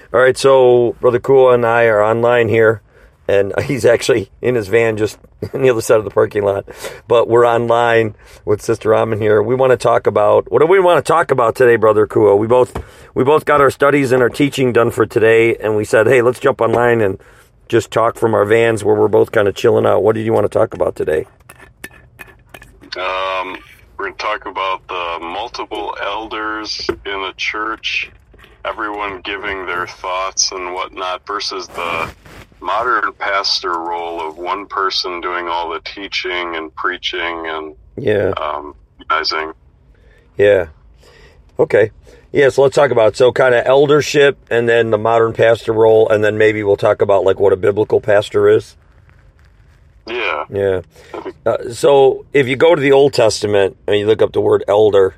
All right, so Brother Kua and I are online here, and he's actually in his van just on the other side of the parking lot. But we're online with Sister Amin here. We want to talk about, what do we want to talk about today, Brother Kua? We both got our studies and our teaching done for today, and we said, hey, let's jump online and just talk from our vans where we're both kind of chilling out. What did you want to talk about today? We're going to talk about the multiple elders in the church, everyone giving their thoughts and whatnot, versus the modern pastor role of one person doing all the teaching and preaching and organizing. Yeah. Okay. Yeah, so let's talk about, so kind of eldership and then the modern pastor role, and then maybe we'll talk about like what a biblical pastor is. Yeah. Yeah. So if you go to the Old Testament and you look up the word elder,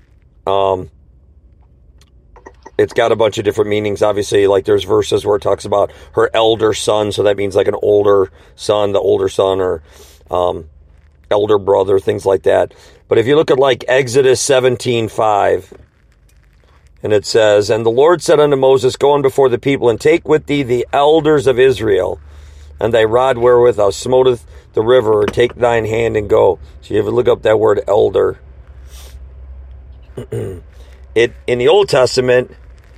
it's got a bunch of different meanings. Obviously, like there's verses where it talks about her elder son, so that means like an older son, the older son, or elder brother, things like that. But if you look at like Exodus 17:5, and it says, "And the Lord said unto Moses, Go on before the people, and take with thee the elders of Israel, and thy rod wherewith thou smoteth the river, take thine hand and go." So you have to look up that word elder. It in the Old Testament,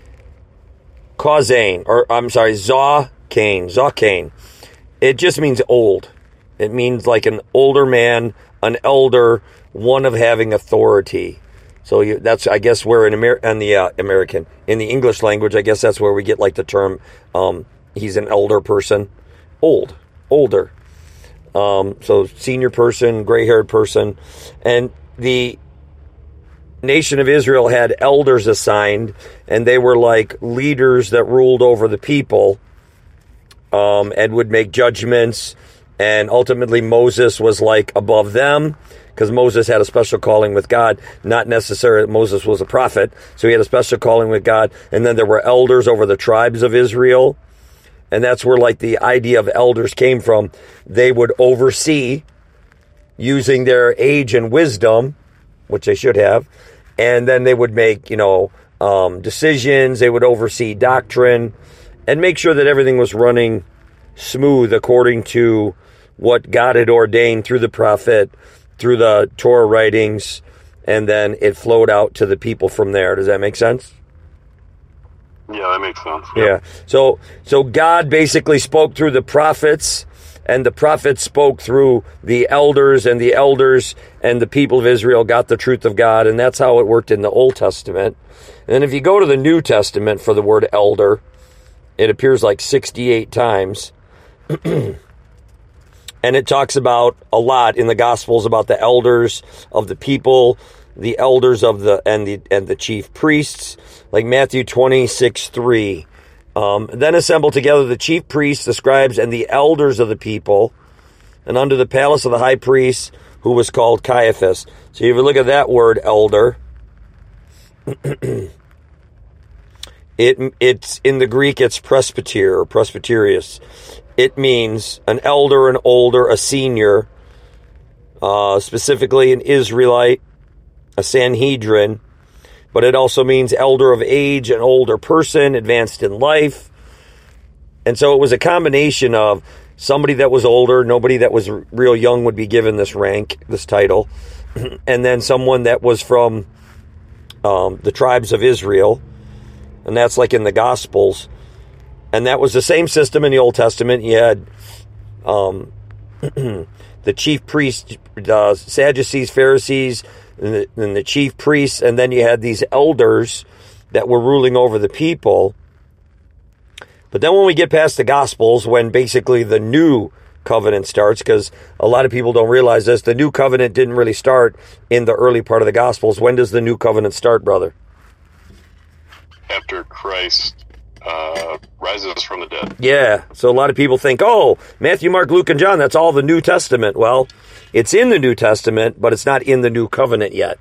Zakain. It just means old. It means like an older man, an elder, one of having authority. So that's, I guess, where in the English language, I guess that's where we get like the term, he's an elder person, older. So senior person, gray-haired person. And the nation of Israel had elders assigned, and they were like leaders that ruled over the people, and would make judgments. And ultimately Moses was like above them, because Moses had a special calling with God. Not necessarily Moses was a prophet, so he had a special calling with God. And then there were elders over the tribes of Israel. And that's where like the idea of elders came from. They would oversee using their age and wisdom, which they should have. And then they would make, decisions. They would oversee doctrine and make sure that everything was running smooth according to what God had ordained through the prophet, through the Torah writings, and then it flowed out to the people from there. Does that make sense? Yeah, that makes sense. Yeah. So God basically spoke through the prophets, and the prophets spoke through the elders, and the elders and the people of Israel got the truth of God, and that's how it worked in the Old Testament. And then if you go to the New Testament for the word elder, it appears like 68 times. And it talks about a lot in the Gospels about the elders of the people, the elders of the chief priests, like Matthew 26:3. Then assembled together the chief priests, the scribes, and the elders of the people, and under the palace of the high priest, who was called Caiaphas. So if you look at that word elder, it's in the Greek, it's presbyter or presbyterius. It means an elder, an older, a senior, specifically an Israelite, a Sanhedrin, but it also means elder of age, an older person, advanced in life. And so it was a combination of somebody that was older, nobody that was real young would be given this rank, this title, and then someone that was from the tribes of Israel, and that's like in the Gospels. And that was the same system in the Old Testament. You had the chief priests, Sadducees, Pharisees, and the chief priests, and then you had these elders that were ruling over the people. But then when we get past the Gospels, when basically the new covenant starts, because a lot of people don't realize this, the new covenant didn't really start in the early part of the Gospels. When does the new covenant start, brother? After Christ rises from the dead. Yeah, so a lot of people think, oh, Matthew, Mark, Luke, and John, that's all the New Testament. Well, it's in the New Testament, but it's not in the new covenant yet.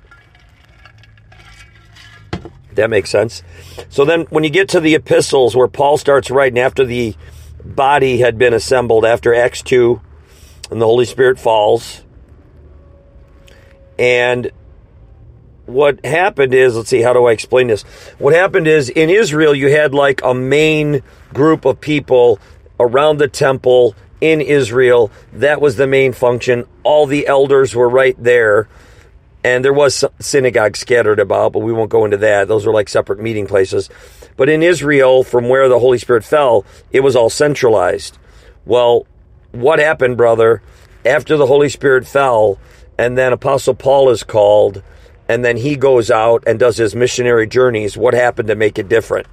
That makes sense. So then when you get to the epistles where Paul starts writing after the body had been assembled, after Acts 2, and the Holy Spirit falls, and what happened is, let's see, how do I explain this? What happened is, in Israel, you had like a main group of people around the temple in Israel. That was the main function. All the elders were right there. And there was synagogues scattered about, but we won't go into that. Those were like separate meeting places. But in Israel, from where the Holy Spirit fell, it was all centralized. Well, what happened, brother, after the Holy Spirit fell, and then Apostle Paul is called, and then he goes out and does his missionary journeys, what happened to make it different?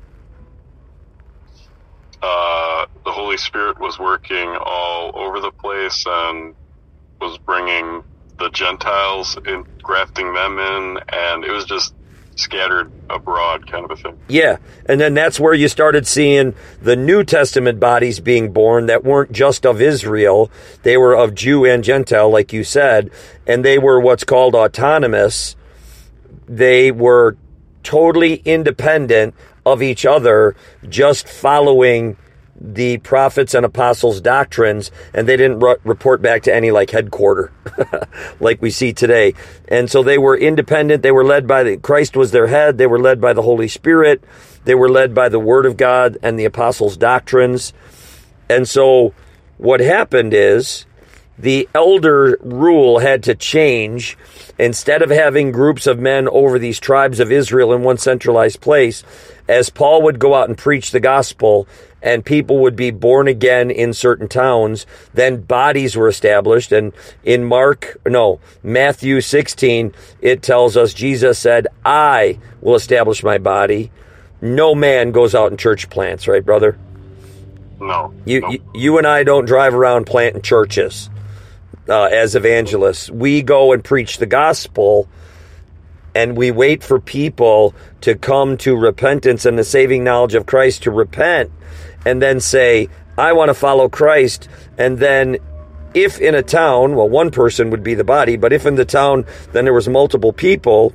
The Holy Spirit was working all over the place and was bringing the Gentiles in, grafting them in, and it was just scattered abroad kind of a thing. Yeah, and then that's where you started seeing the New Testament bodies being born that weren't just of Israel. They were of Jew and Gentile, like you said, and they were what's called autonomous. They were totally independent of each other, just following the prophets and apostles' doctrines, and they didn't report back to any like headquarter like we see today. And so they were independent. They were led by Christ was their head. They were led by the Holy Spirit. They were led by the Word of God and the apostles' doctrines. And so what happened is the elder rule had to change. Instead of having groups of men over these tribes of Israel in one centralized place, as Paul would go out and preach the gospel, and people would be born again in certain towns, then bodies were established. And in Matthew 16, it tells us Jesus said, I will establish my body. No man goes out and church plants, right, brother? No. You and I don't drive around planting churches as evangelists. We go and preach the gospel, and we wait for people to come to repentance and the saving knowledge of Christ, to repent, and then say, I want to follow Christ. And then if in a town, well, one person would be the body, but if in the town then there was multiple people,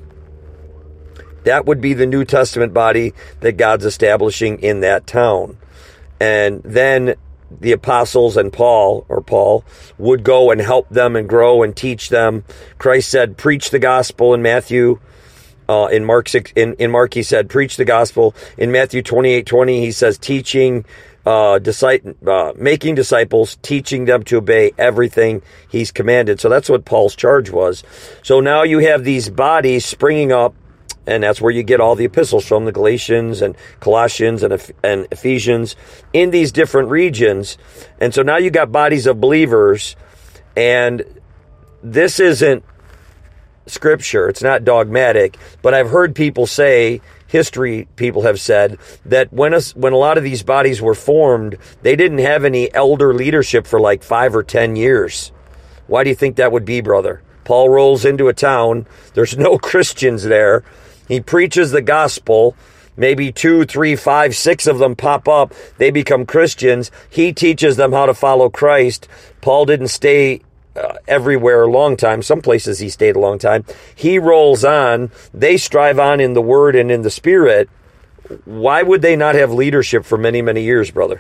that would be the New Testament body that God's establishing in that town. And then the apostles and Paul would go and help them and grow and teach them. Christ said, preach the gospel in Matthew. In Mark he said, preach the gospel. In Matthew 28:20, he says, making disciples, teaching them to obey everything he's commanded. So that's what Paul's charge was. So now you have these bodies springing up, and that's where you get all the epistles from, the Galatians and Colossians and Ephesians, in these different regions. And so now you got bodies of believers, and this isn't scripture, it's not dogmatic, but I've heard people say, history people have said, that when a lot of these bodies were formed, they didn't have any elder leadership for like 5 or 10 years. Why do you think that would be, brother? Paul rolls into a town, there's no Christians there, he preaches the gospel, maybe 2, 3, 5, 6 of them pop up, they become Christians, he teaches them how to follow Christ. Paul didn't stay everywhere a long time. Some places he stayed a long time. He rolls on. They strive on in the Word and in the Spirit. Why would they not have leadership for many, many years, brother?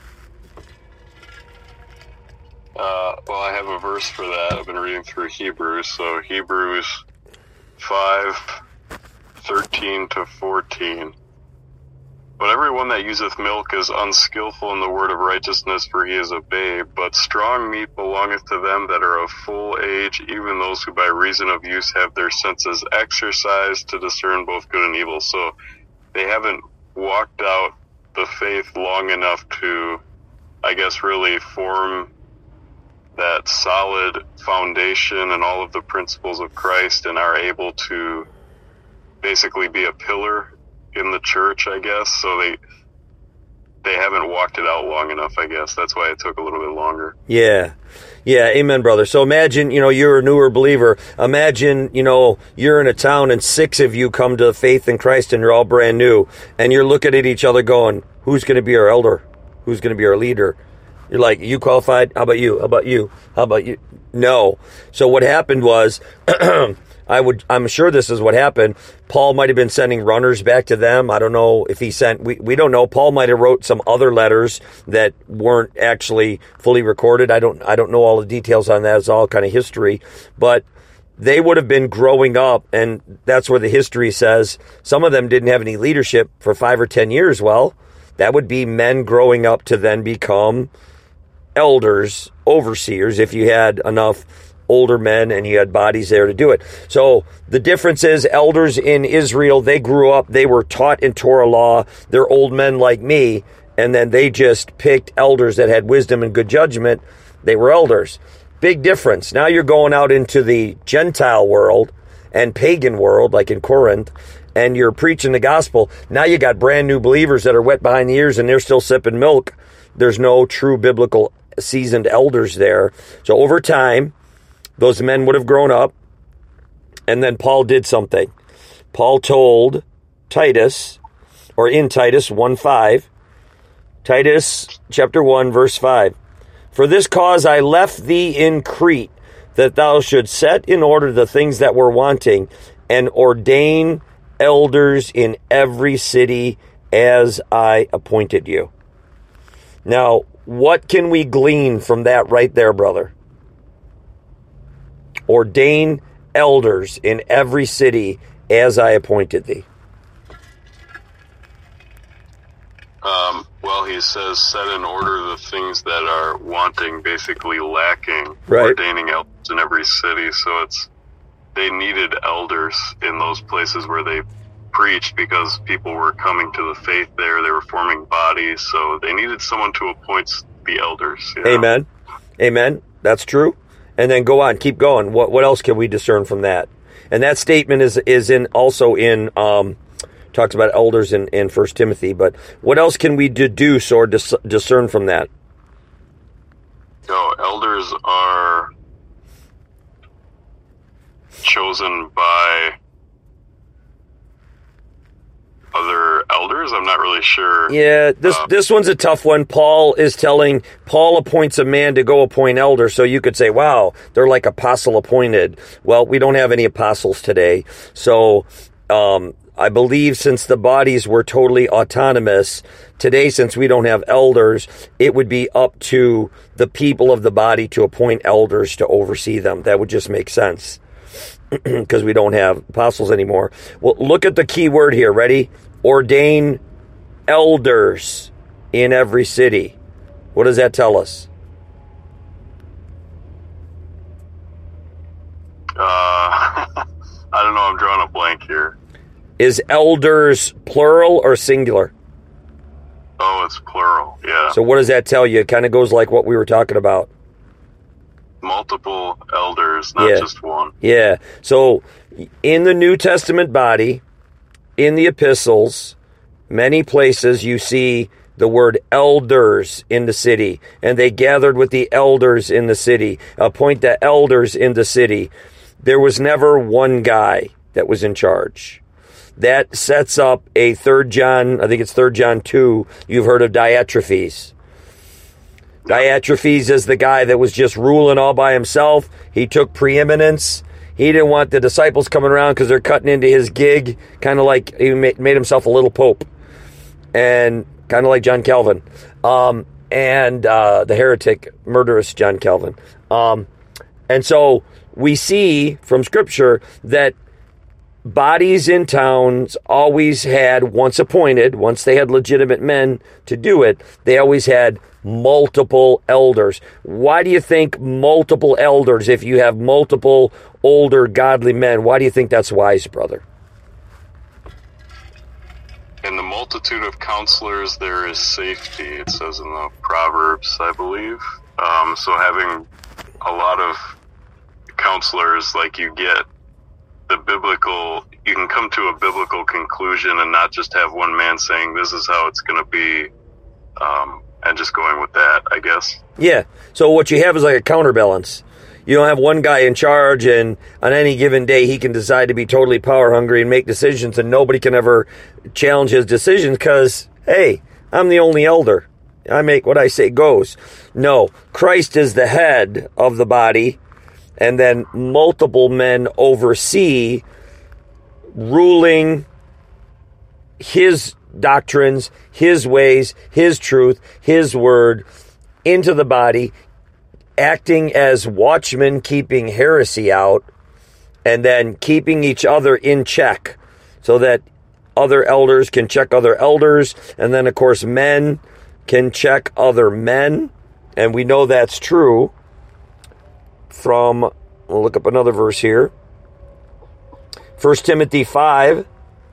Well, I have a verse for that. I've been reading through Hebrews. So Hebrews 5:13-14. But everyone that useth milk is unskillful in the word of righteousness, for he is a babe. But strong meat belongeth to them that are of full age, even those who by reason of use have their senses exercised to discern both good and evil. So they haven't walked out the faith long enough to, I guess, really form that solid foundation and all of the principles of Christ, and are able to basically be a pillar in the church, I guess. So they haven't walked it out long enough, I guess. That's why it took a little bit longer. Yeah, amen, brother. So imagine, you're a newer believer. Imagine, you're in a town and 6 of you come to faith in Christ and you're all brand new. And you're looking at each other going, who's going to be our elder? Who's going to be our leader? You're like, you qualified? How about you? How about you? How about you? No. So what happened was, I'm sure this is what happened. Paul might have been sending runners back to them. I don't know if he sent, we don't know. Paul might have wrote some other letters that weren't actually fully recorded. I don't know all the details on that. It's all kind of history. But they would have been growing up, and that's where the history says some of them didn't have any leadership for 5 or 10 years. Well, that would be men growing up to then become elders, overseers, if you had enough older men and you had bodies there to do it. So the difference is elders in Israel, they grew up, they were taught in Torah law, they're old men like me, and then they just picked elders that had wisdom and good judgment. They were elders. Big difference. Now you're going out into the Gentile world and pagan world, like in Corinth, and you're preaching the gospel. Now you got brand new believers that are wet behind the ears and they're still sipping milk. There's no true biblical seasoned elders there. So over time, those men would have grown up, and then Paul did something. Paul told Titus, or in Titus 1:5, Titus chapter 1, verse 5, "For this cause I left thee in Crete, that thou should set in order the things that were wanting, and ordain elders in every city as I appointed you." Now, what can we glean from that right there, brother? Ordain elders in every city as I appointed thee. Well, he says, set in order the things that are wanting, basically lacking, right. Ordaining elders in every city. So they needed elders in those places where they preached because people were coming to the faith there. They were forming bodies. So they needed someone to appoint the elders. You know? Amen. Amen. That's true. And then go on, keep going. What else can we discern from that? And that statement is also in talks about elders in 1 Timothy. But what else can we deduce or discern from that? Elders are chosen by other elders. I'm not really sure. Yeah, this one's a tough one. Paul appoints a man to go appoint elders. So you could say, wow, they're like apostle appointed. Well, we don't have any apostles today. So I believe since the bodies were totally autonomous, today since we don't have elders, it would be up to the people of the body to appoint elders to oversee them. That would just make sense because we don't have apostles anymore. Well, look at the key word here. Ready? Ordain elders in every city. What does that tell us? I don't know. I'm drawing a blank here. Is elders plural or singular? Oh, it's plural. Yeah. So what does that tell you? It kind of goes like what we were talking about. Multiple elders, not just one. Yeah. So in the New Testament body, in the epistles, many places you see the word elders in the city, and they gathered with the elders in the city, appoint the elders in the city. There was never one guy that was in charge. That sets up a 3 John, I think it's 3 John 2, you've heard of Diotrephes. Diotrephes is the guy that was just ruling all by himself. He took preeminence. He didn't want the disciples coming around because they're cutting into his gig, kind of like he made himself a little pope, and kind of like John Calvin, and the heretic, murderous John Calvin. And so we see from Scripture that bodies in towns always had, once they had legitimate men to do it, they always had multiple elders. Why do you think multiple elders, if you have multiple older godly men, why do you think that's wise, brother? In the multitude of counselors, there is safety, it says in the Proverbs, I believe. So having a lot of counselors, like you get you can come to a biblical conclusion and not just have one man saying this is how it's going to be, and just going with that, I guess. Yeah. So what you have is like a counterbalance. You don't have one guy in charge, and on any given day he can decide to be totally power hungry and make decisions, and nobody can ever challenge his decisions because, hey, I'm the only elder. I make what I say goes. No, Christ is the head of the body, and then multiple men oversee ruling his doctrines, his ways, his truth, his word into the body, acting as watchmen, keeping heresy out, and then keeping each other in check so that other elders can check other elders, and then of course men can check other men, and we know that's true from, we'll look up another verse here, 1 Timothy 5,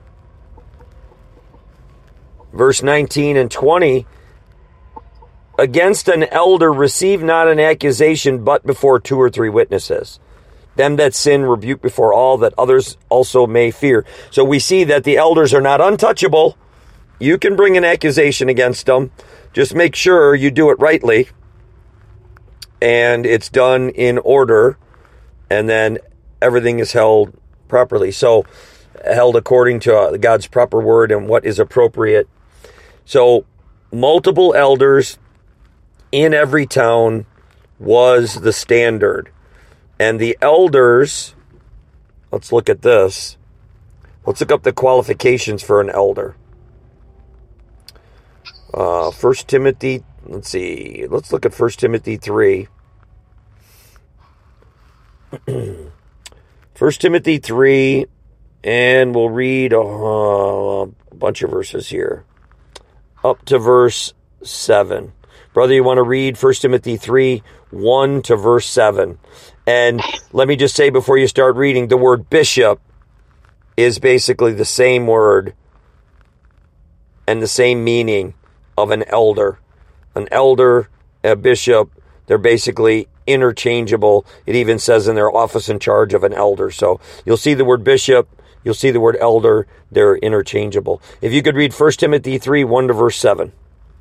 verse 19 and 20, against an elder receive not an accusation but before 2 or 3 witnesses. Them that sin rebuke before all, that others also may fear. So we see that the elders are not untouchable. You can bring an accusation against them. Just make sure you do it rightly and it's done in order, and then everything is held properly. So held according to God's proper word and what is appropriate. So multiple elders in every town was the standard. And the elders, let's look at this. Let's look up the qualifications for an elder. 1 Timothy, let's look at 1 Timothy 3. 1 Timothy 3, and we'll read a bunch of verses here. Up to verse 7. Brother, you want to read 1 Timothy 3, 1 to verse 7. And let me just say before you start reading, the word bishop is basically the same word and the same meaning of an elder. An elder, a bishop, they're basically interchangeable. It even says in their office in charge of an elder. So you'll see the word bishop, you'll see the word elder, they're interchangeable. If you could read 1 Timothy 3, 1 to verse 7.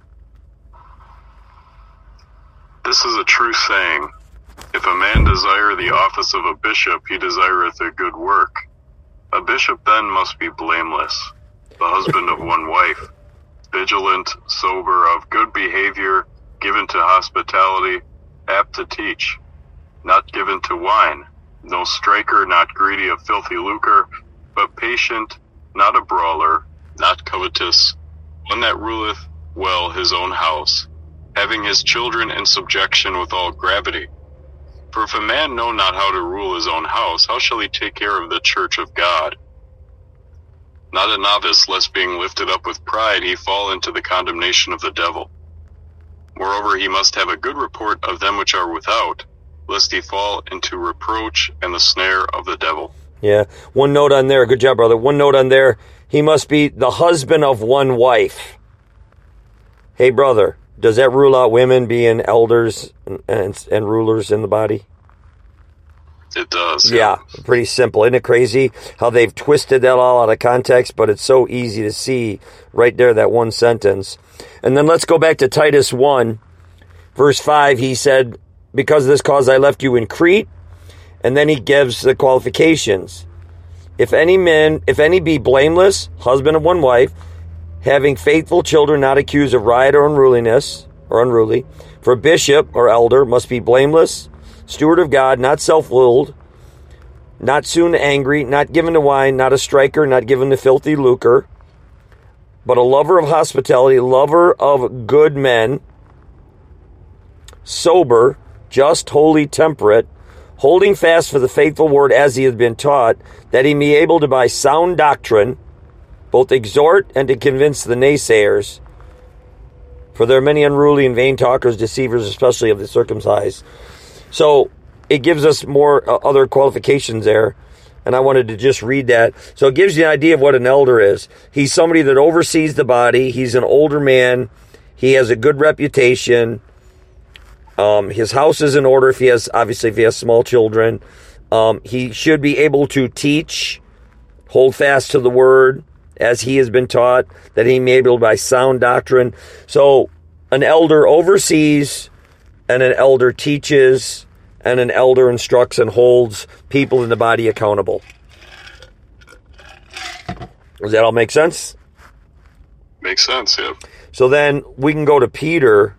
This is a true saying. If a man desire the office of a bishop, he desireth a good work. A bishop then must be blameless, the husband of one wife, vigilant, sober, of good behavior, given to hospitality, apt to teach, not given to wine, no striker, not greedy of filthy lucre, but patient, not a brawler, not covetous, one that ruleth well his own house, having his children in subjection with all gravity. For if a man know not how to rule his own house, how shall he take care of the church of God? Not a novice, lest being lifted up with pride, he fall into the condemnation of the devil. Moreover, he must have a good report of them which are without, lest he fall into reproach and the snare of the devil. Yeah, one note on there. Good job, brother. One note on there. He must be the husband of one wife. Hey, brother. Does that rule out women being elders and rulers in the body? It does. Yeah, pretty simple. Isn't it crazy how they've twisted that all out of context, but it's so easy to see right there, that one sentence. And then let's go back to Titus 1, verse 5. He said, because of this cause I left you in Crete. And then he gives the qualifications. If any be blameless, husband of one wife, having faithful children, not accused of riot or unruliness, or unruly. For a bishop or elder must be blameless, steward of God, not self-willed, not soon angry, not given to wine, not a striker, not given to filthy lucre, but a lover of hospitality, lover of good men, sober, just, holy, temperate, holding fast for the faithful word as he has been taught, that he may be able to by sound doctrine both exhort and to convince the naysayers. For there are many unruly and vain talkers, deceivers, especially of the circumcised. So it gives us more other qualifications there. And I wanted to just read that. So it gives you an idea of what an elder is. He's somebody that oversees the body. He's an older man. He has a good reputation. His house is in order if he has small children. He should be able to teach, hold fast to the word, as he has been taught, that he may be able by sound doctrine. So an elder oversees, and an elder teaches, and an elder instructs and holds people in the body accountable. Does that all make sense? Makes sense, yeah. So then we can go to Peter,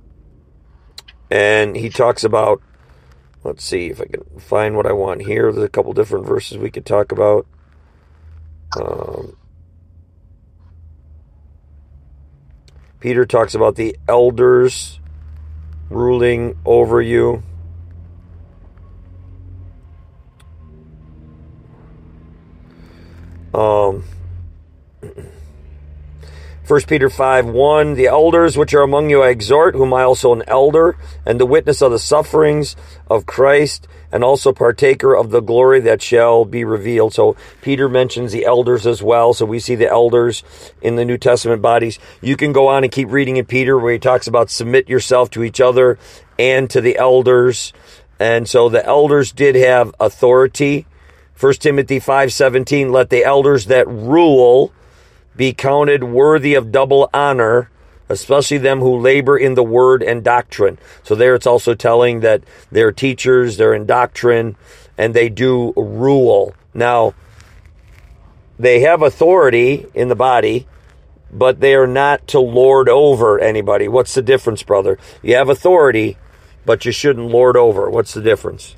and he talks about, let's see if I can find what I want here. There's a couple different verses we could talk about. Peter talks about the elders ruling over you. 1 Peter 5:1, the elders which are among you I exhort, whom I also an elder, and the witness of the sufferings of Christ, and also partaker of the glory that shall be revealed. So Peter mentions the elders as well. So we see the elders in the New Testament bodies. You can go on and keep reading in Peter where he talks about submit yourself to each other and to the elders. And so the elders did have authority. 1 Timothy 5:17, let the elders that rule be counted worthy of double honor, especially them who labor in the word and doctrine. So there it's also telling that they're teachers, they're in doctrine, and they do rule. Now, they have authority in the body, but they are not to lord over anybody. What's the difference, brother? You have authority, but you shouldn't lord over. What's the difference?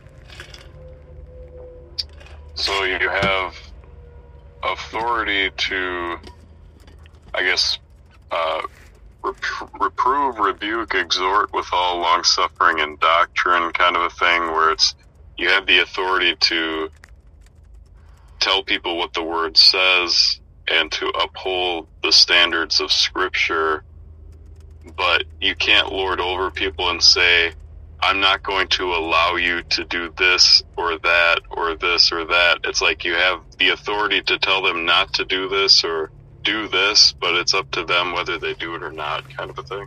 So you have authority to, I guess, reprove, rebuke, exhort with all long-suffering and doctrine, kind of a thing, where it's you have the authority to tell people what the word says and to uphold the standards of Scripture, but you can't lord over people and say, I'm not going to allow you to do this or that or this or that. It's like you have the authority to tell them not to do this or do this, but it's up to them whether they do it or not, kind of a thing.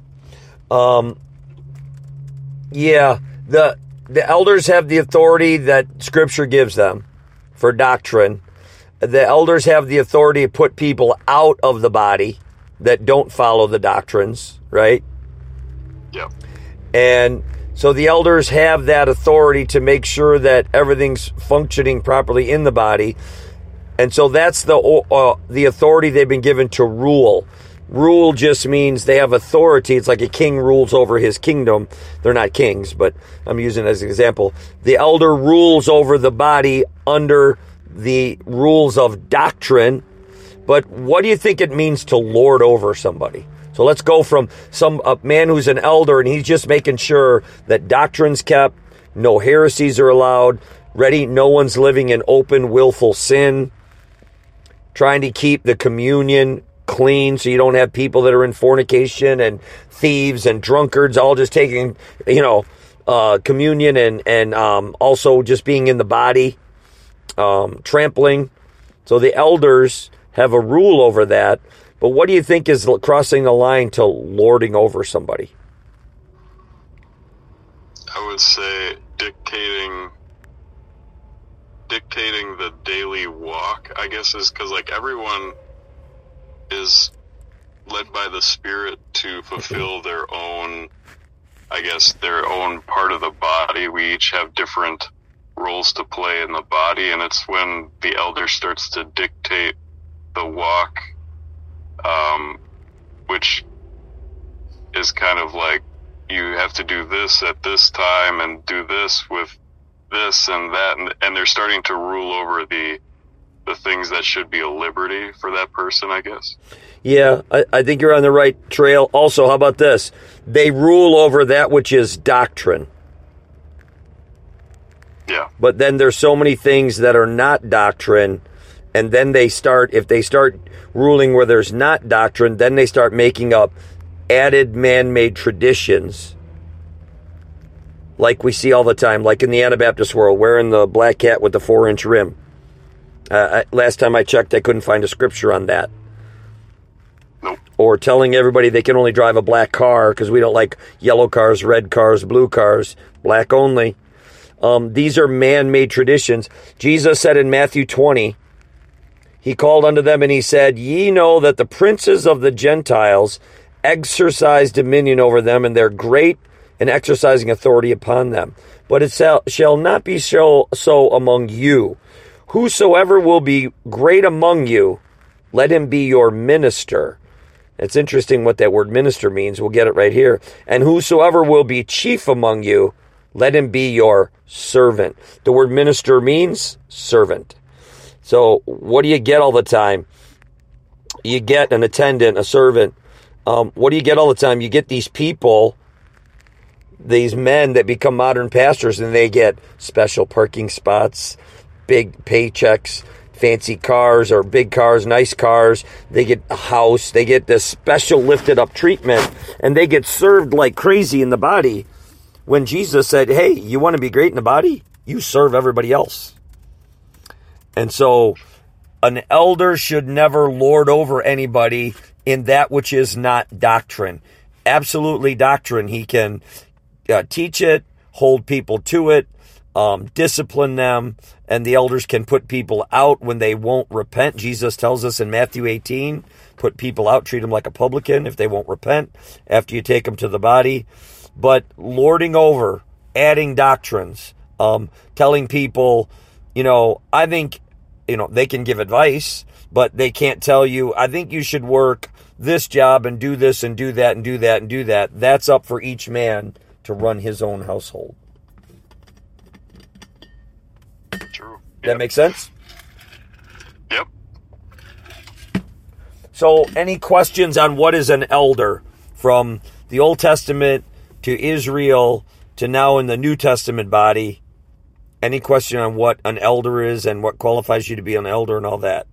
Yeah, the elders have the authority that Scripture gives them for doctrine. The elders have the authority to put people out of the body that don't follow the doctrines, right? Yeah. And so the elders have that authority to make sure that everything's functioning properly in the body. And so that's the authority they've been given to rule. Rule just means they have authority. It's like a king rules over his kingdom. They're not kings, but I'm using it as an example. The elder rules over the body under the rules of doctrine. But what do you think it means to lord over somebody? So let's go from a man who's an elder and he's just making sure that doctrine's kept, no heresies are allowed, no one's living in open, willful sin, trying to keep the communion clean so you don't have people that are in fornication and thieves and drunkards all just taking, communion and also just being in the body, trampling. So the elders have a rule over that. But what do you think is crossing the line to lording over somebody? I would say dictating the daily walk, I guess, is because like everyone is led by the Spirit to fulfill their own, I guess, their own part of the body. We each have different roles to play in the body, and it's when the elder starts to dictate the walk, which is kind of like you have to do this at this time and do this with this and that, and they're starting to rule over the things that should be a liberty for that person, I guess. Yeah, I think you're on the right trail. Also, how about this? They rule over that which is doctrine. Yeah. But then there's so many things that are not doctrine, and then if they start ruling where there's not doctrine, then they start making up added man-made traditions like we see all the time, like in the Anabaptist world, wearing the black hat with the 4-inch rim. Last time I checked, I couldn't find a scripture on that. Nope. Or telling everybody they can only drive a black car because we don't like yellow cars, red cars, blue cars, black only. These are man-made traditions. Jesus said in Matthew 20, he called unto them and he said, ye know that the princes of the Gentiles exercise dominion over them, and they're great in exercising authority upon them. But it shall not be so among you. Whosoever will be great among you, let him be your minister. It's interesting what that word minister means. We'll get it right here. And whosoever will be chief among you, let him be your servant. The word minister means servant. So what do you get all the time? You get an attendant, a servant. What do you get all the time? You get these people, these men that become modern pastors, and they get special parking spots, big paychecks, fancy cars or big cars, nice cars. They get a house. They get this special lifted up treatment, and they get served like crazy in the body. When Jesus said, hey, you want to be great in the body? You serve everybody else. And so an elder should never lord over anybody in that which is not doctrine. Absolutely doctrine. He can teach it, hold people to it, discipline them, and the elders can put people out when they won't repent. Jesus tells us in Matthew 18, put people out, treat them like a publican if they won't repent after you take them to the body. But lording over, adding doctrines, telling people, I think, they can give advice, but they can't tell you, I think you should work this job and do this and do that and do that and do that. That's up for each man to run his own household. True. That make sense? Yep. So any questions on what is an elder from the Old Testament to Israel to now in the New Testament body? Any question on what an elder is and what qualifies you to be an elder and all that?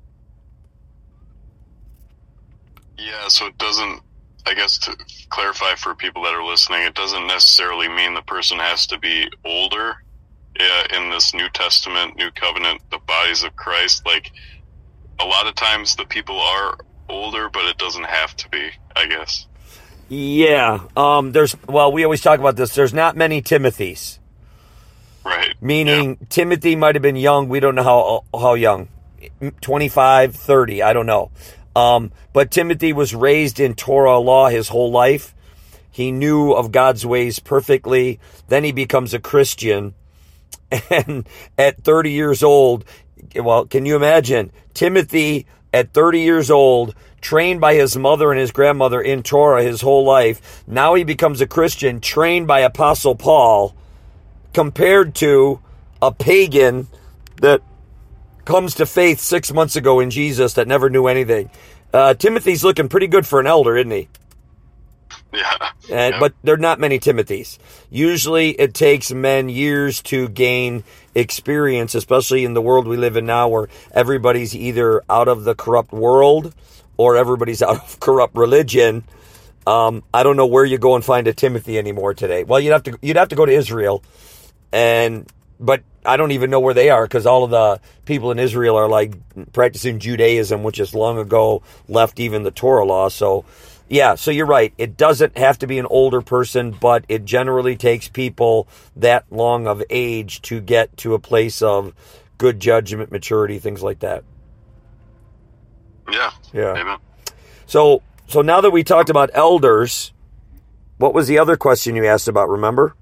Yeah, so it doesn't, I guess to clarify for people that are listening, it doesn't necessarily mean the person has to be older. In this New Testament, New Covenant, the bodies of Christ, like a lot of times the people are older, but it doesn't have to be, I guess. Yeah. We always talk about this. There's not many Timothys. Right. Meaning Timothy might have been young. We don't know how young. 25, 30. I don't know. But Timothy was raised in Torah law his whole life. He knew of God's ways perfectly. Then he becomes a Christian. And at 30 years old, well, can you imagine? Timothy, at 30 years old, trained by his mother and his grandmother in Torah his whole life. Now he becomes a Christian, trained by Apostle Paul, compared to a pagan that comes to faith 6 months ago in Jesus that never knew anything. Timothy's looking pretty good for an elder, isn't he? Yeah. But there are not many Timothys. Usually it takes men years to gain experience, especially in the world we live in now where everybody's either out of the corrupt world or everybody's out of corrupt religion. I don't know where you go and find a Timothy anymore today. Well, you'd have to go to Israel, but I don't even know where they are because all of the people in Israel are like practicing Judaism, which is long ago left even the Torah law. So, yeah, so you're right. It doesn't have to be an older person, but it generally takes people that long of age to get to a place of good judgment, maturity, things like that. Yeah. Amen. So now that we talked about elders, what was the other question you asked about, remember?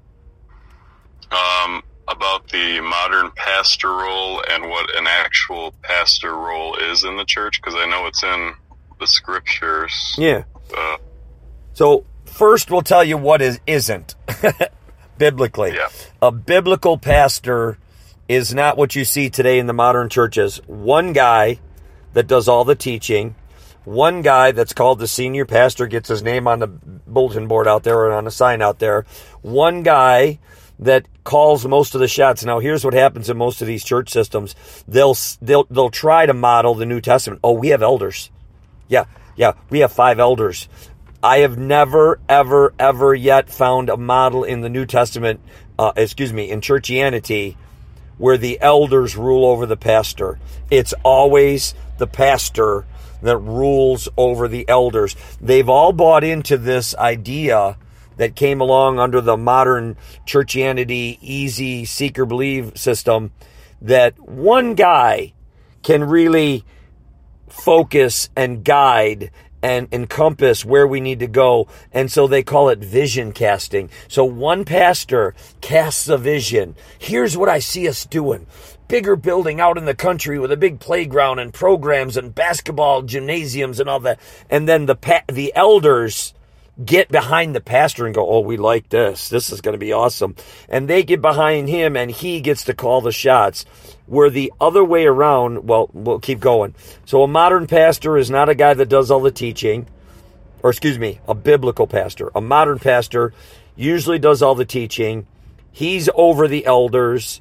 About the modern pastor role and what an actual pastor role is in the church, because I know it's in the scriptures. Yeah. So first we'll tell you what isn't biblically. Yeah. A biblical pastor is not what you see today in the modern churches. One guy that does all the teaching, one guy that's called the senior pastor gets his name on the bulletin board out there or on a sign out there. One guy that calls most of the shots. Now, here's what happens in most of these church systems. They'll try to model the New Testament. Oh, we have elders. Yeah, we have 5 elders. I have never, ever, ever yet found a model in the New Testament, in churchianity, where the elders rule over the pastor. It's always the pastor that rules over the elders. They've all bought into this idea that came along under the modern churchianity, easy seek or believe system, that one guy can really focus and guide and encompass where we need to go. And so they call it vision casting. So one pastor casts a vision. Here's what I see us doing. Bigger building out in the country with a big playground and programs and basketball gymnasiums and all that. And then the elders get behind the pastor and go, oh, we like this. This is going to be awesome. And they get behind him and he gets to call the shots. Where the other way around, well, we'll keep going. So a modern pastor is not a guy that does all the teaching. A biblical pastor. A modern pastor usually does all the teaching. He's over the elders.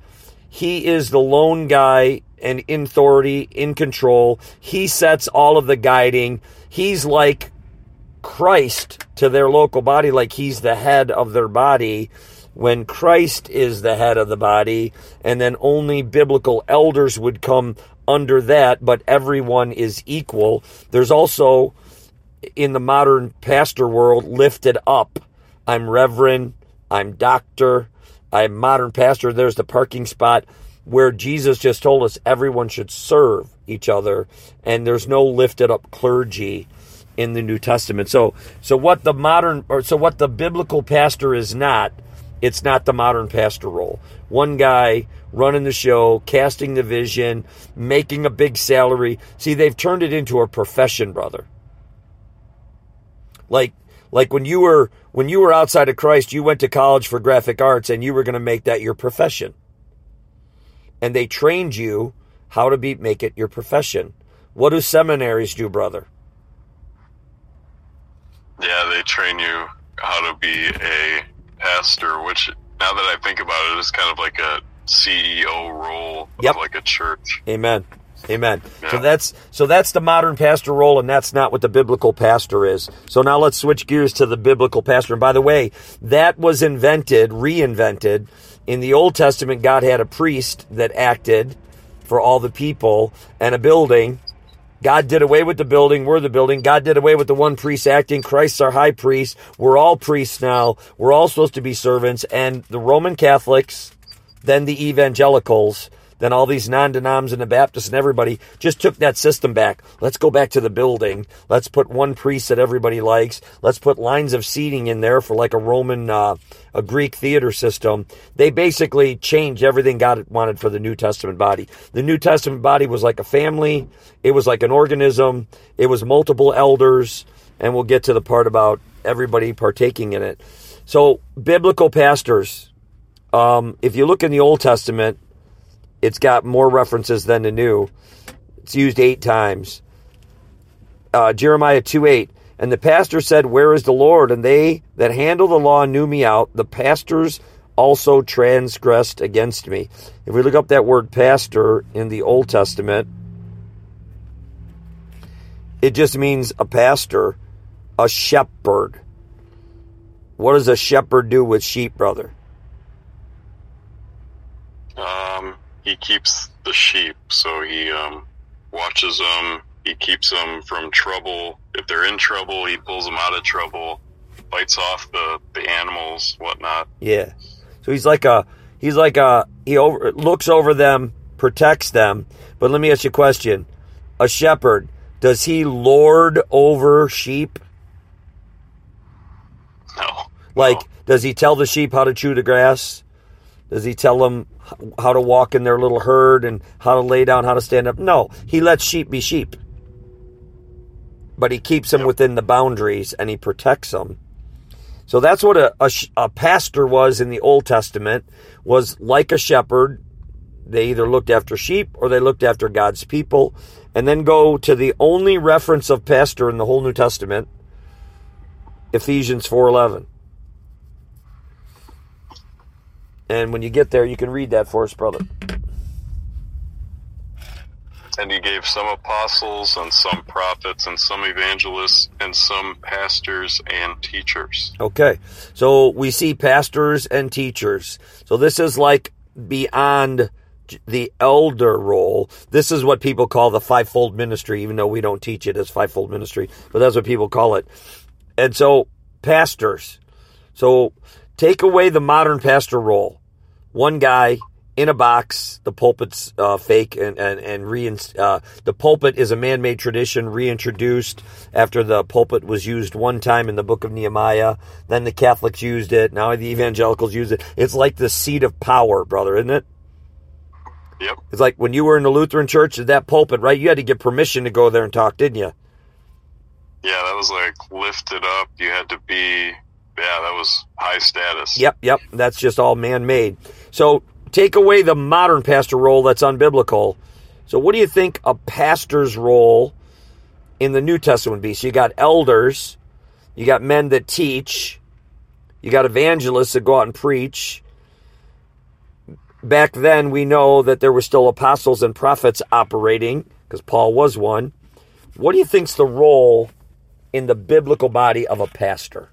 He is the lone guy and in authority, in control. He sets all of the guiding. He's like Christ to their local body, like he's the head of their body, when Christ is the head of the body, and then only biblical elders would come under that, but everyone is equal. There's also, in the modern pastor world, lifted up. I'm reverend, I'm doctor, I'm modern pastor. There's the parking spot where Jesus just told us everyone should serve each other, and there's no lifted up clergy in the New Testament. So what the biblical pastor is not, it's not the modern pastor role. One guy running the show, casting the vision, making a big salary. See, they've turned it into a profession, brother. Like when you were outside of Christ, you went to college for graphic arts and you were going to make that your profession. And they trained you how to make it your profession. What do seminaries do, brother? Yeah, they train you how to be a pastor, which, now that I think about it, is kind of like a CEO role of like a church. Amen. Yeah. So that's the modern pastor role, and that's not what the biblical pastor is. So now let's switch gears to the biblical pastor. And by the way, that was reinvented. In the Old Testament, God had a priest that acted for all the people and a building. God did away with the building. We're the building. God did away with the one priest acting. Christ's our high priest. We're all priests now. We're all supposed to be servants. And the Roman Catholics, then the evangelicals, then all these non-denoms and the Baptists and everybody just took that system back. Let's go back to the building. Let's put one priest that everybody likes. Let's put lines of seating in there for like a Roman, a Greek theater system. They basically changed everything God wanted for the New Testament body. The New Testament body was like a family. It was like an organism. It was multiple elders. And we'll get to the part about everybody partaking in it. So biblical pastors, if you look in the Old Testament, it's got more references than the New. It's used 8 times. Jeremiah 2:8. And the pastor said, "Where is the Lord? And they that handle the law knew me out. The pastors also transgressed against me." If we look up that word pastor in the Old Testament, it just means a pastor, a shepherd. What does a shepherd do with sheep, brother? He keeps the sheep, so he watches them. He keeps them from trouble. If they're in trouble, he pulls them out of trouble, fights off the animals, whatnot. Yeah. So he looks over them, protects them. But let me ask you a question. A shepherd, does he lord over sheep? No. Does he tell the sheep how to chew the grass? Does he tell them how to walk in their little herd and how to lay down, how to stand up? No, he lets sheep be sheep. But he keeps them within the boundaries and he protects them. So that's what a pastor was in the Old Testament, was like a shepherd. They either looked after sheep or they looked after God's people. And then go to the only reference of pastor in the whole New Testament, Ephesians 4:11. And when you get there, you can read that for us, brother. And he gave some apostles and some prophets and some evangelists and some pastors and teachers. Okay, so we see pastors and teachers. So this is like beyond the elder role. This is what people call the fivefold ministry, even though we don't teach it as fivefold ministry, but that's what people call it. And so pastors. So take away the modern pastor role. One guy in a box. The pulpit's fake, and the pulpit is a man-made tradition reintroduced after the pulpit was used one time in the book of Nehemiah. Then the Catholics used it. Now the evangelicals use it. It's like the seat of power, brother, isn't it? Yep. It's like when you were in the Lutheran church, that pulpit, right? You had to get permission to go there and talk, didn't you? Yeah, that was like lifted up. You had to be... Yeah, that was high status. Yep. That's just all man-made. So take away the modern pastor role that's unbiblical. So what do you think a pastor's role in the New Testament would be? So you got elders, you got men that teach, you got evangelists that go out and preach, back then we know that there were still apostles and prophets operating, because Paul was one. What do you think's the role in the biblical body of a pastor?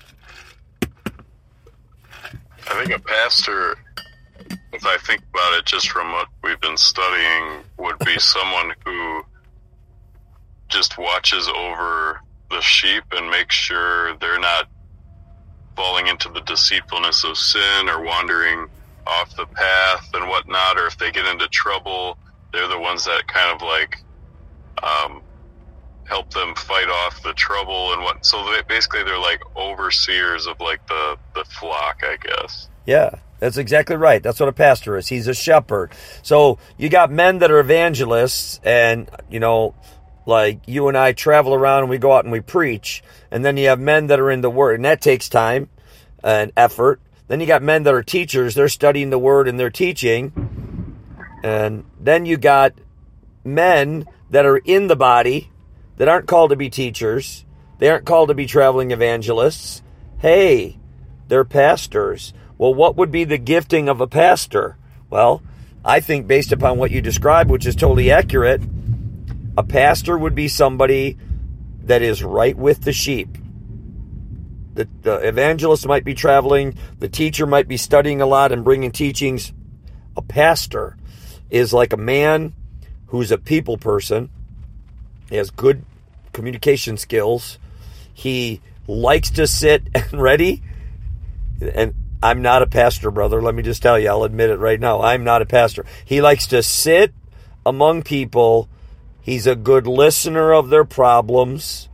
I think a pastor, if I think about it just from what we've been studying, would be someone who just watches over the sheep and makes sure they're not falling into the deceitfulness of sin or wandering off the path and whatnot, or if they get into trouble, they're the ones that kind of like help them fight off the trouble and what. So they're like overseers of like the flock, I guess. Yeah, that's exactly right. That's what a pastor is. He's a shepherd. So you got men that are evangelists, and like you and I travel around and we go out and we preach, and then you have men that are in the Word, and that takes time and effort. Then you got men that are teachers. They're studying the Word and they're teaching. And then you got men that are in the body that aren't called to be teachers. They aren't called to be traveling evangelists. Hey, they're pastors. Well, what would be the gifting of a pastor? Well, I think based upon what you described, which is totally accurate, a pastor would be somebody that is right with the sheep. The evangelist might be traveling. The teacher might be studying a lot and bringing teachings. A pastor is like a man who's a people person. He has good communication skills. He likes to sit and ready. And I'm not a pastor, brother. Let me just tell you, I'll admit it right now. I'm not a pastor. He likes to sit among people. He's a good listener of their problems.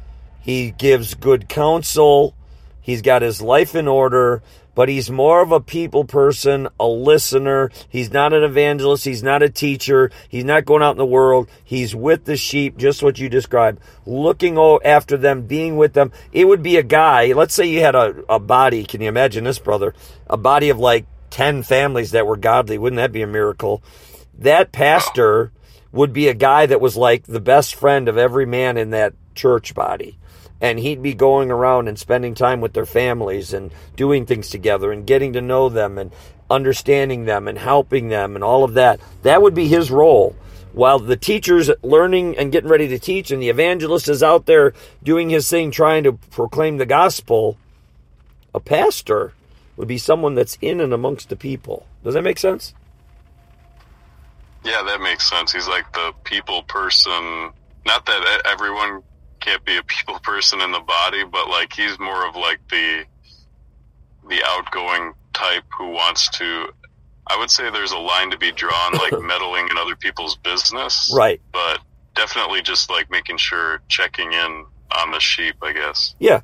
He gives good counsel. He's got his life in order, but he's more of a people person, a listener. He's not an evangelist. He's not a teacher. He's not going out in the world. He's with the sheep, just what you described, looking after them, being with them. It would be a guy. Let's say you had a body. Can you imagine this, brother? A body of like 10 families that were godly. Wouldn't that be a miracle? That pastor would be a guy that was like the best friend of every man in that church body. And he'd be going around and spending time with their families and doing things together and getting to know them and understanding them and helping them and all of that. That would be his role. While the teacher's learning and getting ready to teach and the evangelist is out there doing his thing, trying to proclaim the gospel, a pastor would be someone that's in and amongst the people. Does that make sense? Yeah, that makes sense. He's like the people person. Not that everyone can't be a people person in the body, but like he's more of like the outgoing type who wants to. I would say there's a line to be drawn, like meddling in other people's business, right? But definitely just like making sure, checking in on the sheep, I guess. Yeah,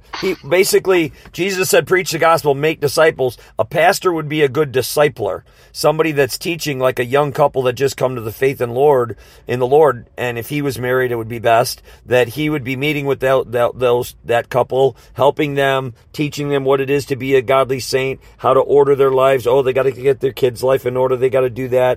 Jesus said, preach the gospel, make disciples. A pastor would be a good discipler, somebody that's teaching like a young couple that just come to the faith in the Lord. And if he was married, it would be best that he would be meeting with that couple, helping them, teaching them what it is to be a godly saint, how to order their lives. Oh, they got to get their kids' life in order. They got to do that.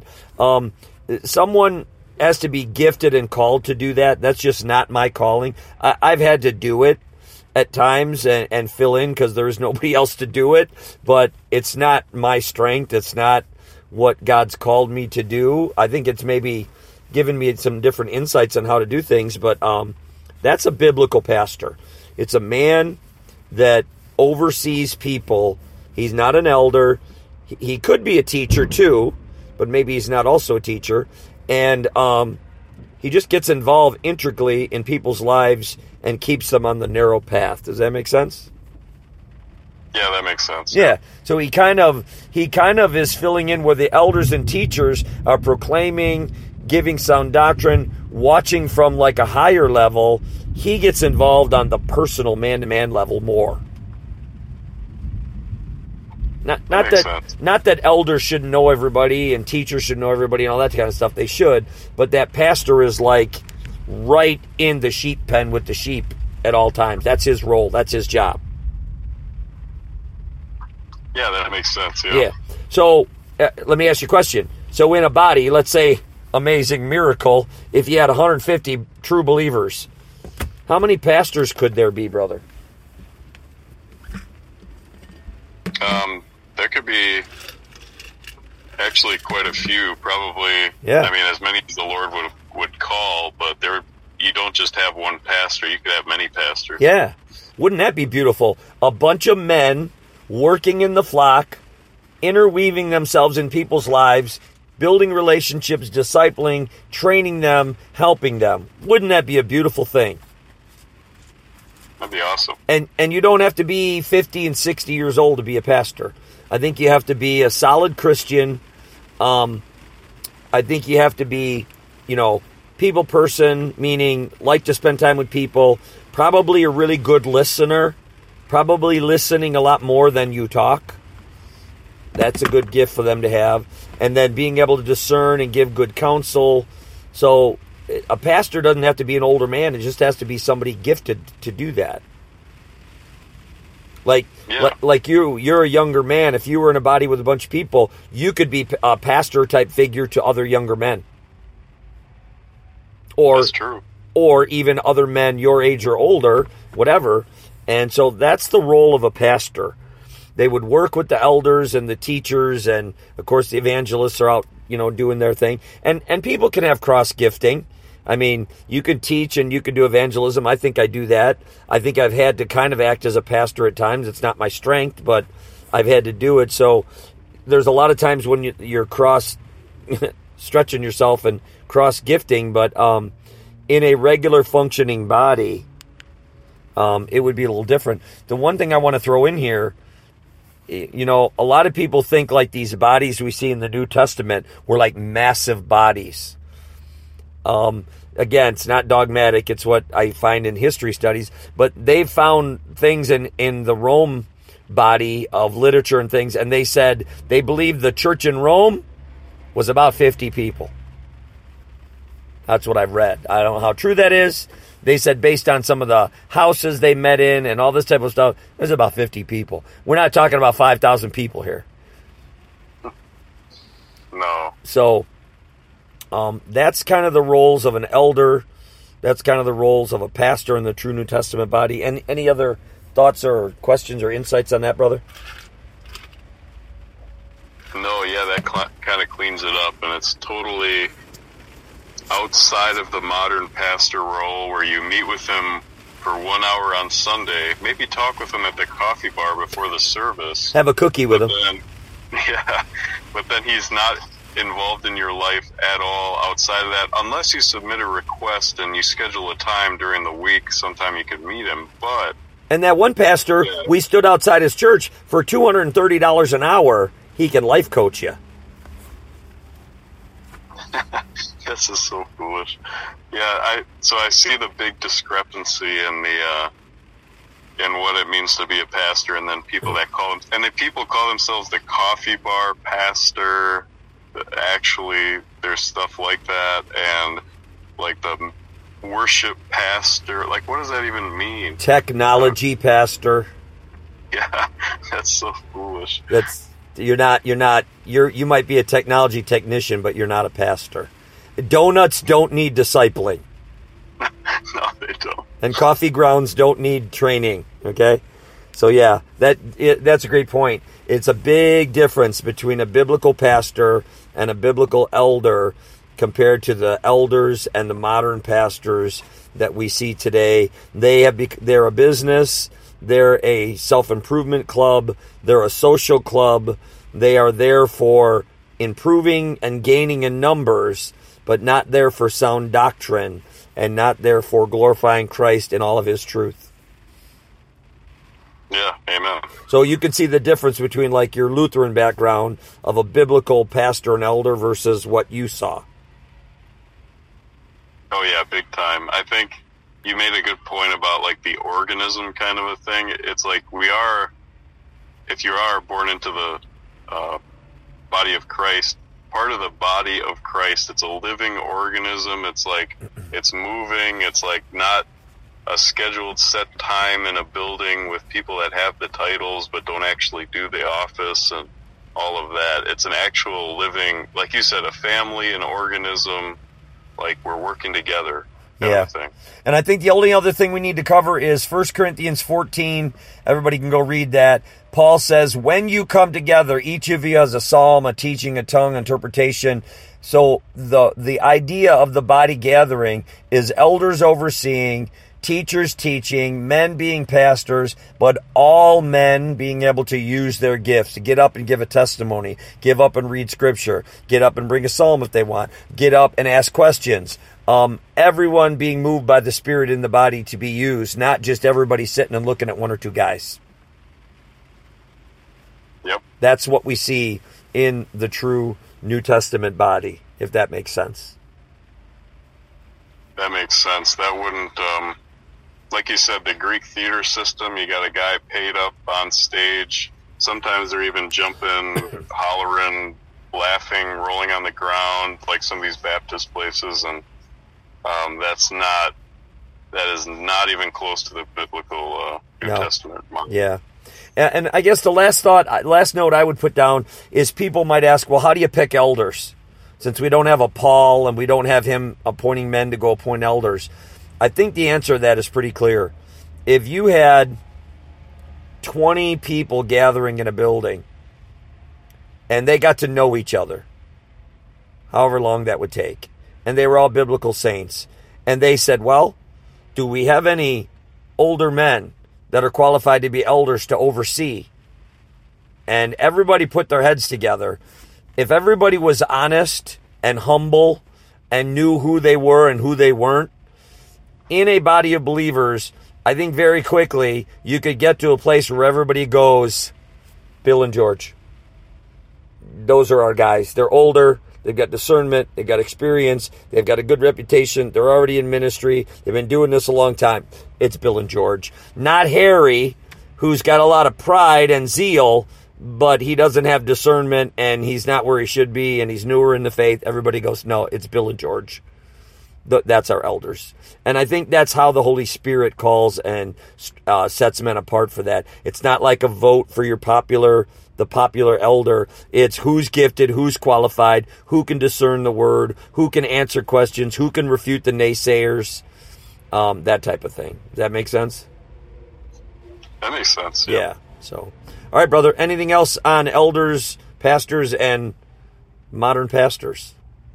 Someone has to be gifted and called to do that. That's just not my calling. I've had to do it at times and fill in because there's nobody else to do it, but it's not my strength. It's not what God's called me to do. I think it's maybe given me some different insights on how to do things, but that's a biblical pastor. It's a man that oversees people. He's not an elder. He could be a teacher too, but maybe he's not also a teacher. And he just gets involved intricately in people's lives and keeps them on the narrow path. Does that make sense? Yeah, that makes sense. Yeah. So he kind of is filling in where the elders and teachers are proclaiming, giving sound doctrine, watching from like a higher level. He gets involved on the personal man-to-man level more. Not that elders should know everybody and teachers should know everybody and all that kind of stuff. They should, but that pastor is like right in the sheep pen with the sheep at all times. That's his role. That's his job. Yeah, that makes sense. Yeah. So let me ask you a question. So in a body, let's say amazing miracle, if you had 150 true believers, how many pastors could there be, brother? There could be Actually, quite a few, probably. Yeah. I mean, as many as the Lord would call, but you don't just have one pastor. You could have many pastors. Yeah. Wouldn't that be beautiful? A bunch of men working in the flock, interweaving themselves in people's lives, building relationships, discipling, training them, helping them. Wouldn't that be a beautiful thing? That'd be awesome. And you don't have to be 50 and 60 years old to be a pastor. I think you have to be a solid Christian. I think you have to be, people person, meaning like to spend time with people, probably a really good listener, probably listening a lot more than you talk. That's a good gift for them to have. And then being able to discern and give good counsel. So a pastor doesn't have to be an older man. It just has to be somebody gifted to do that. Like you're a younger man. If you were in a body with a bunch of people, you could be a pastor type figure to other younger men. That's true. Or even other men your age or older, whatever. And so that's the role of a pastor. They would work with the elders and the teachers, and of course the evangelists are out, doing their thing. And people can have cross gifting. I mean, you could teach and you could do evangelism. I think I do that. I think I've had to kind of act as a pastor at times. It's not my strength, but I've had to do it. So there's a lot of times when you're cross stretching yourself and cross gifting, but in a regular functioning body, it would be a little different. The one thing I want to throw in here, a lot of people think like these bodies we see in the New Testament were like massive bodies. Again, it's not dogmatic. It's what I find in history studies. But they've found things in the Rome body of literature and things, and they said they believed the church in Rome was about 50 people. That's what I've read. I don't know how true that is. They said based on some of the houses they met in and all this type of stuff, it was about 50 people. We're not talking about 5,000 people here. No. So that's kind of the roles of an elder. That's kind of the roles of a pastor in the true New Testament body. And any other thoughts or questions or insights on that, brother? No, yeah, that kind of cleans it up, and it's totally outside of the modern pastor role where you meet with him for 1 hour on Sunday, maybe talk with him at the coffee bar before the service. Have a cookie with him. Yeah, but then he's not involved in your life at all outside of that, unless you submit a request and you schedule a time during the week. Sometime you could meet him, but... And that one pastor, we stood outside his church for $230 an hour. He can life coach you. This is so foolish. Yeah, I see the big discrepancy in in what it means to be a pastor, and then people that people call themselves the coffee bar pastor. Actually, there's stuff like that, and like the worship pastor. Like, what does that even mean? Technology pastor. Yeah, that's so foolish. You might be a technology technician, but you're not a pastor. Donuts don't need discipling. No, they don't. And coffee grounds don't need training, okay? So yeah, that's a great point. It's a big difference between a biblical pastor and a biblical elder compared to the elders and the modern pastors that we see today. They're a business, they're a self-improvement club, they're a social club. They are there for improving and gaining in numbers, but not there for sound doctrine and not there for glorifying Christ in all of his truth. Yeah, amen. So you can see the difference between like your Lutheran background of a biblical pastor and elder versus what you saw. Oh yeah, big time. I think you made a good point about like the organism kind of a thing. It's like if you are born into the body of Christ, part of the body of Christ, it's a living organism. It's like, it's moving. It's like not a scheduled set time in a building with people that have the titles but don't actually do the office and all of that. It's an actual living, like you said, a family, an organism, like we're working together. kind Yeah. of thing. And I think the only other thing we need to cover is 1 Corinthians 14. Everybody can go read that. Paul says, when you come together, each of you has a psalm, a teaching, a tongue, interpretation. So the idea of the body gathering is elders overseeing, teachers teaching, men being pastors, but all men being able to use their gifts, to get up and give a testimony, get up and read scripture, get up and bring a psalm if they want, get up and ask questions. Everyone being moved by the Spirit in the body to be used, not just everybody sitting and looking at one or two guys. Yep. That's what we see in the true New Testament body, if that makes sense. That makes sense. That wouldn't, like you said, the Greek theater system, you got a guy paid up on stage. Sometimes they're even jumping, hollering, laughing, rolling on the ground, like some of these Baptist places. And that is not even close to the biblical New Testament. Yeah. And I guess the last note I would put down is people might ask, well, how do you pick elders? Since we don't have a Paul and we don't have him appointing men to go appoint elders. I think the answer to that is pretty clear. If you had 20 people gathering in a building and they got to know each other, however long that would take, and they were all biblical saints, and they said, well, do we have any older men that are qualified to be elders to oversee? And everybody put their heads together. If everybody was honest and humble and knew who they were and who they weren't, in a body of believers, I think very quickly you could get to a place where everybody goes, Bill and George. Those are our guys. They're older. They've got discernment. They've got experience. They've got a good reputation. They're already in ministry. They've been doing this a long time. It's Bill and George. Not Harry, who's got a lot of pride and zeal, but he doesn't have discernment and he's not where he should be and he's newer in the faith. Everybody goes, no, it's Bill and George. That's our elders. And I think that's how the Holy Spirit calls and sets men apart for that. It's not like a vote for the popular elder. It's who's gifted, who's qualified, who can discern the word, who can answer questions, who can refute the naysayers, that type of thing. Does that make sense? That makes sense. Yeah. So, all right, brother. Anything else on elders, pastors, and modern pastors?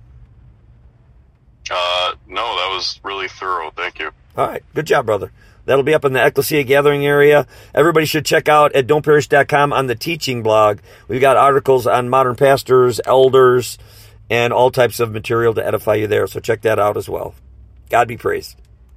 No, that was really thorough. Thank you. All right. Good job, brother. That'll be up in the Ecclesia Gathering area. Everybody should check out at don'tperish.com on the teaching blog. We've got articles on modern pastors, elders, and all types of material to edify you there. So check that out as well. God be praised.